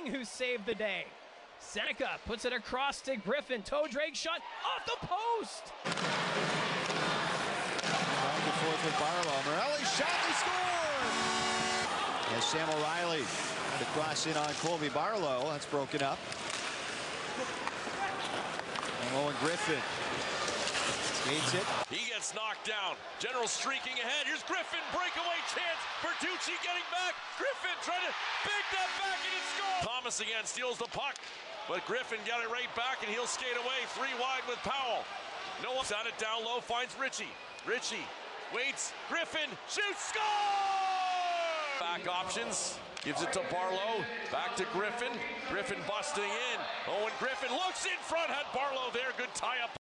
King who saved the day. Seneca puts it across to Griffin. Toe drag shot off the post. Back and forth with Barlow. Morelli shot, he scored! As Sam O'Reilly trying to cross in on Colby Barlow. That's broken up. And Owen Griffin skates it. He gets knocked down. General streaking ahead. Here's Griffin. Breakaway chance. Bertucci getting back. Griffin trying to big that back and it scores. Thomas again steals the puck. But Griffin got it right back and he'll skate away. 3 wide with Powell. Noah got it down low. Finds Ritchie. Ritchie waits. Griffin shoots. Score! Back options. Gives it to Barlow. Back to Griffin. Griffin busting in. Owen Griffin looks in front. Had Barlow there. Good tie up.